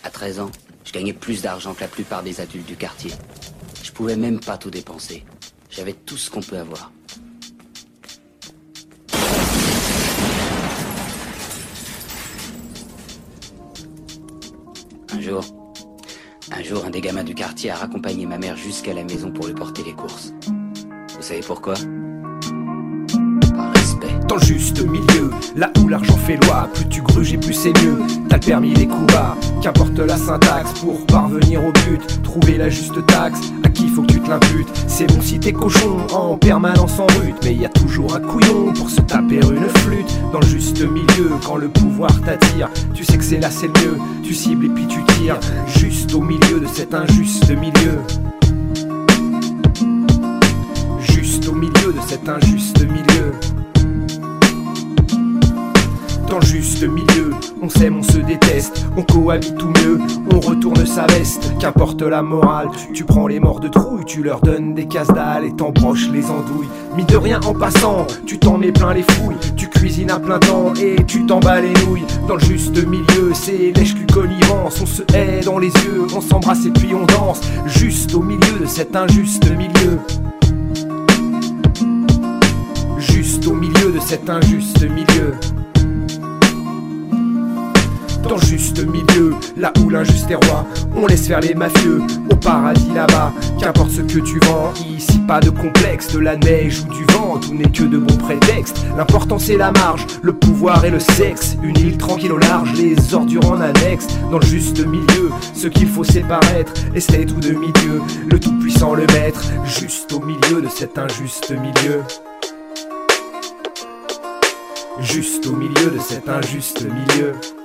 À 13 ans, je gagnais plus d'argent que la plupart des adultes du quartier. Je pouvais même pas tout dépenser. J'avais tout ce qu'on peut avoir. Un jour, un des gamins du quartier a raccompagné ma mère jusqu'à la maison pour lui porter les courses. Vous savez pourquoi? Par respect. Dans le juste milieu, là où l'argent fait loi, plus tu gruges et plus c'est mieux. T'as le permis, les coups bas, qu'importe la syntaxe pour parvenir au but. Trouver la juste taxe, à qui faut que tu te l'imputes. C'est bon si t'es cochon, en permanence en rut, mais y a toujours un couillon pour se taper une flûte. Dans le juste milieu, quand le pouvoir t'attire, tu sais que c'est là c'est le mieux. Tu cibles et puis tu tires, juste au milieu de cet injuste milieu. Juste au milieu de cet injuste milieu. Dans le juste milieu, on s'aime, on se déteste, on cohabite ou mieux, on retourne sa veste, qu'importe la morale. Tu prends les morts de trouille, tu leur donnes des casse-dalles et t'embroches les andouilles. Mis de rien en passant, tu t'en mets plein les fouilles, tu cuisines à plein temps et tu t'en bats les nouilles. Dans le juste milieu, c'est lèche-cul connivence, on se hait dans les yeux, on s'embrasse et puis on danse. Juste au milieu de cet injuste milieu. Juste au milieu de cet injuste milieu. Dans le juste milieu, là où l'injuste est roi, on laisse faire les mafieux, au paradis là-bas. Qu'importe ce que tu vends, ici pas de complexe, de la neige ou du vent, tout n'est que de bons prétextes. L'important c'est la marge, le pouvoir et le sexe, une île tranquille au large, les ordures en annexe. Dans le juste milieu, ce qu'il faut c'est paraître, esthète ou demi-dieu, le tout-puissant le maître. Juste au milieu de cet injuste milieu. Juste au milieu de cet injuste milieu.